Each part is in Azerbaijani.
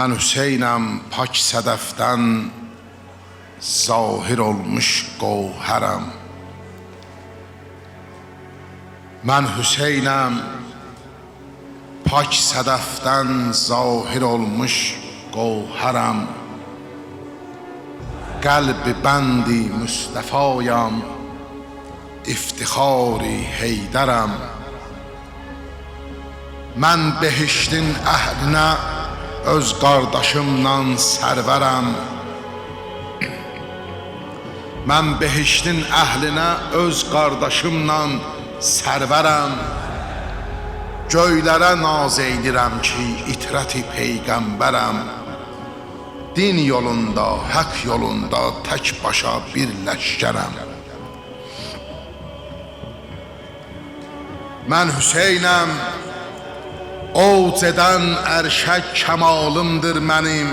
Mən Hüseynəm pak sədəfdən zahir olmuş qovhərəm. Mən Hüseynəm pak sədəfdən zahir olmuş qovhərəm. Qəlbi bəndi Müstəfayam, iftixari Heydərəm. Mən behiştin əhlinə öz qardaşımdan sərvərəm. Mən behiştin əhlinə öz qardaşımdan sərvərəm. Göylərə naz edirəm ki, itrəti peyğəmbərəm. Din yolunda, haqq yolunda tək başa bir ləşkərəm. Mən Hüseynəm, oc edən ərşək kəmalımdır mənim.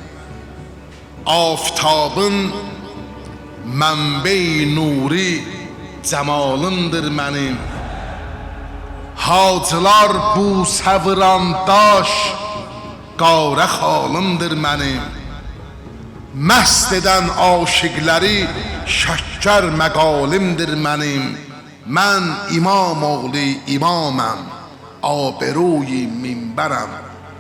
Aftabın mənbə-i nuri cəmalımdır mənim. Hacılar bu səvrandaş qarə xalımdır mənim. Məst edən aşiqləri şəkkər məqalimdir mənim. Mən imam oğlu imaməm, aberuyi minbərəm.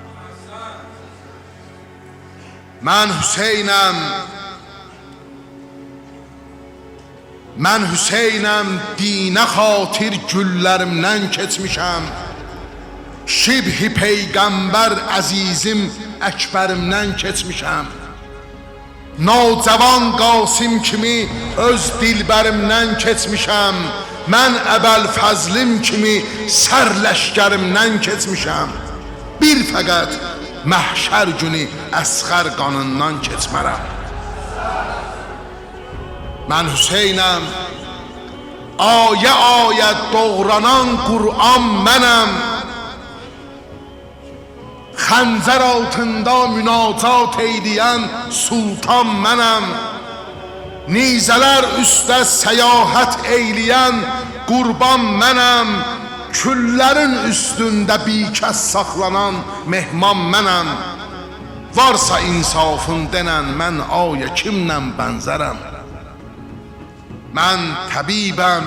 Mən Hüseynəm, dinə xatir güllərimdən keçmişəm. Şibhi peyğəmbər əzizim əkbərimdən keçmişəm. Navcavan Qasım kimi öz dilbərimdən keçmişəm. Mən Əbəl Fəzlim kimi sərləşkərimdən keçmişəm. Bir fəqət məhşər günü əsxər qanından keçmərəm. Mən Hüseynəm, ayə doğranan Qur'an mənəm. Xəncər altında münacat eyləyən sultan mənəm. Nizələr üstə səyahət eyləyən qurban mənəm. Küllərin üstündə bikəs saxlanan mehman mənəm. Varsa insafın denən mən ayə kimlə bənzərəm. Mən təbibəm,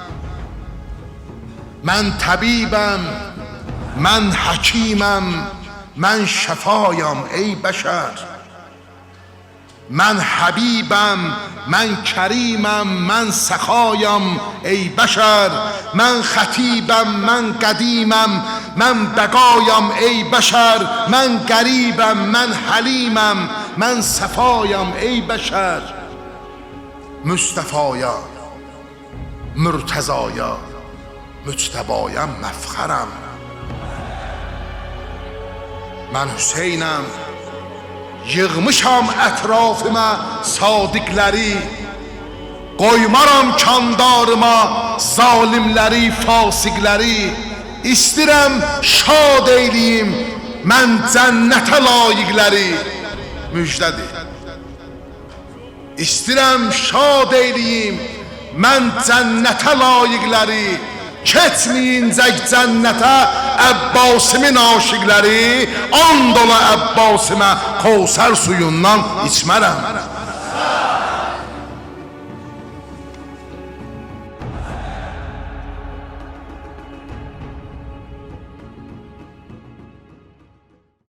mən həkiməm, mən şəfayam ey bəşər. Mən həbibəm, mən kəriməm, mən səxayam ey bəşər. Mən xətibəm, mən qədiməm, mən bəqayam ey bəşər. Mən qəribəm, mən həliməm, mən səfayam ey bəşər. Müstəfaya, mürtəzaya, müctəbaya məfxərəm. Mən Hüseynəm, yığmışam ətrafıma sadiqləri. Qoymaram kandarıma zalimləri, fasiqləri. İstirəm şad eyliyim mən cənnətə layiqləri. Müjdədir. İstirəm şad eyliyim mən cənnətə layiqləri. Keçməyincək cənnətə Əbbasimin aşiqləri. And ola Əbbasimə Kavsər suyundan içmərəm.